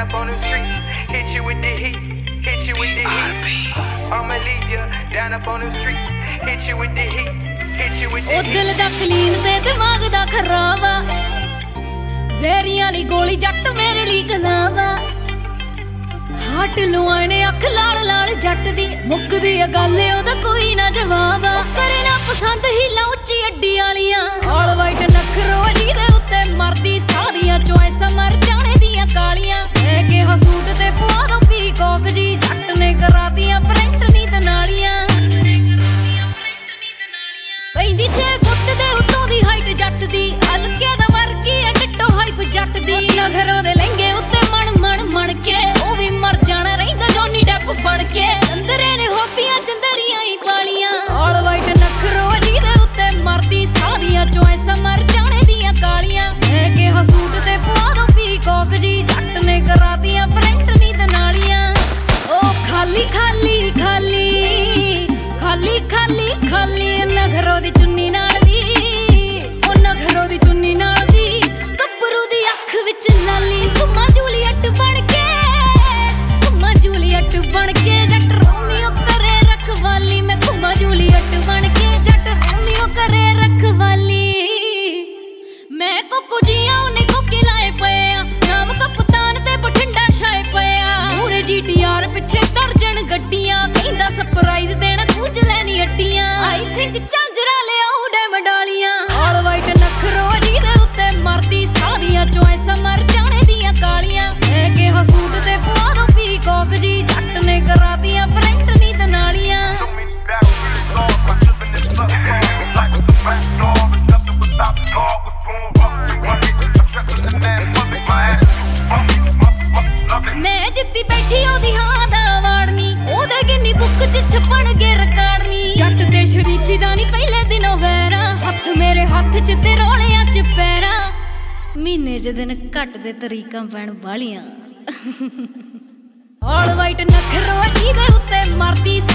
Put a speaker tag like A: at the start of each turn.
A: down up on the streets, hit you with the heat, hit you with the heat. I'ma leave you down up on the streets, hit you with the heat, hit you with the heat.
B: ਉਹ ਦਿਲ ਦਾ clean ਤੇ ਦਿਮਾਗ ਦਾ ਖਰਾਬ ਆ, ਵੇਰੀਆਂ ਲਈ ਗੋਲੀ ਜੱਟ ਮੇਰੇ ਲਈ ਗਲਾਵਾ। ਹੱਟ ਲੁਆਣੇ ਅੱਖ ਲਾਲ ਲਾਲ ਜੱਟ ਦੀ, ਮੁੱਕਦੀ ਆ ਗੱਲ ਉਹਦਾ ਕੋਈ ਨਾ ਜਵਾਬ। ਕਰੇ ਨਾ ਪਸੰਦ ਹੀਲਾਂ ਉੱਚੀ ਅੱਡੀ ਵਾਲੀਆਂ, ਆਲ ਵਾਈਟ ਨਖਰੋ ਜਿਹਦੇ ਉੱਤੇ ਮਰਦੀ ਸਾਰੀਆਂ ਚੋਇਸਾਂ ਮਰ ਜਾਣੇ ਦੀਆਂ ਕਾਲੀਆਂ। ਮੈਂ ਕਿਹਾ ਸੂਟ ਤੇ ਪਵਾ ਦੋ ਪੀਕੌਕ ਜੀ, ਜੱਟ ਨੇ ਕਰਾਤੀਆਂ ਪ੍ਰਿੰਟ ਨੀ ਤੇ ਨਾਲੀਆਂ। ਪੈਂਦੀ 6 ਫੁੱਟ ਦੇ ਉੱਤੋਂ ਦੀ ਹਾਈਟ ਜੱਟ ਦੀ, ਹਲਕੇ ਦਾ ਵਰਗੀ ਐ ਡਿੱਟੋ ਹਾਈਪ ਜੱਟ ਦੀ। ਨਖਰੋਂ ਦੇ ਲਹਿੰਗੇ ਉੱਤੇ ਮਣ ਕੇ ਉਹ ਵੀ ਮਰ ਜਾਣਾ ਰਹਿੰਦਾ ਜੌਨੀ ਡੈਪ ਬਣ ਕੇ। ਚੰਦਰੇ ਨੇ ਹੋਪੀਆਂ ਚੰਦਰੀਆਂ ਹੀ ਪਾਲੀਆਂ, ਆਲ ਵਾਈਟ ਨਖਰੋ ਜਿਹਦੇ ਉੱਤੇ ਮਰਦੀ ਸਾਰੀਆਂ ਚੋਇਸਾਂ ਮਰ ਜਾਣੇ ਦੀਆਂ ਕਾਲੀਆਂ। ਮੈਂ ਕਿਹਾ ਸੂਟ ਤੇ ਪਵਾ ਦੋ ਪੀਕੌਕ ਜੀ, ਜੱਟ ਨੇ ਕਰਾਤੀਆਂ ਪ੍ਰਿੰਟ ਨੀ ਤੇ ਨਾਲੀਆਂ। ਉਹ ਖਾਲੀ ਖਾਲੀ ਖਾਲੀ ਖਾਲੀ ਖਾਲੀ ਖਾਲੀ ਨਖਰੋ ਦੀ ਚੁੰਨੀ ਨਾਲ ਦੀ, ਉਹ ਨਖਰੋ ਦੀ ਚੁੰਨੀ ਨਾਲ ਦੀ। ਗੱਭਰੂ ਦੀ ਅੱਖ ਵਿੱਚ ਲਾਲੀ, ਘੁੰਮਾ ਜੂਲੀਅਟ ਬਣ ਕੇ, ਘੁੰਮਾ ਜੂਲੀਅਟ ਬਣ ਕੇ। ਜੱਟ ਰੋਮੀਓ ਕਰੇ ਰਖਵਾਲੀ, ਮੈਂ ਘੁੰਮਾ ਜੂਲੀਅਟ ਬਣ ਕੇ, ਜੱਟ ਰੋਮੀਓ ਕਰੇ ਰਖਵਾਲੀ। ਮੈਂ ਕੋਕੋ ਜੀਆਂ ਉਹਨੇ ਕੋਕੇ ਲਾਏ ਪਏ ਆ, ਨਾਮ ਕਪਤਾਨ ਤੇ ਬਠਿੰਡਾ ਛਾਏ ਪਏ ਆ। ਮੂਰੇ GTR ਪਿੱਛੇ ਦਰਜਨ ਗੱਡੀਆਂ, ਕਹਿੰਦਾ ਸਰਪ੍ਰਾਈਜ਼ ਦੇਣਾ ਕੁਝ ਲੈਣੀ ਅੱਡੀਆਂ। ਆਈ ਥਿੰਕ ਝਾਂਜਰਾ ਲਿਆਉ ਡੈਮੰਡ ਵਾਲੀਆਂ, ਆਲ ਵਾਈਟ ਨਖਰੋ ਜਿਹਦੇ ਉੱਤੇ ਮਰਦੀ ਸਾਰੀਆਂ ਚੋਇਸਾਂ ਮਰ ਜਾਣੇ ਦੀਆਂ ਕਾਲੀਆਂ। ਮੈਂ ਕਿਹਾ ਸੂਟ ਤੇ ਪਵਾ ਦੋ ਪੀਕੌਕ ਜੀ, ਜੱਟ ਨੇ ਕਰਾਤੀਆਂ ਪ੍ਰਿੰਟ ਨੀ ਤੇ ਨਾਲੀਆਂ। ਮੈਂ ਜਿੱਤੀ ਬੈਠੀ ਉਹਦੀ ਹਾਂ ਦਾ ਵਾੜਨੀ, ਉਹਦੇ ਗਿੰਨੀ ਬੁੱਕ ਚ ਛਪਣਗੇ ਰਿਕਾਰਡਨੀ। ਜੱਟ ਦੇ ਸ਼ਰੀਫੀ ਦਾ ਨੀ ਪਹਿਲੇ ਦਿਨੋਂ ਵੈਰਾ, ਹੱਥ ਮੇਰੇ ਹੱਥ ਚ ਤੇ ਰੋਲਿਆਂ ਚ ਪੈਰਾਂ। ਮਹੀਨੇ ਚ ਦਿਨ ਘੱਟ ਦੇ ਤਰੀਕਾਂ ਪੈਣ ਵਾਲੀਆਂ, ਆਲ ਵਾਈਟ ਨਖਰੋ ਜਿਹਦੇ ਉੱਤੇ ਮਰਦੀ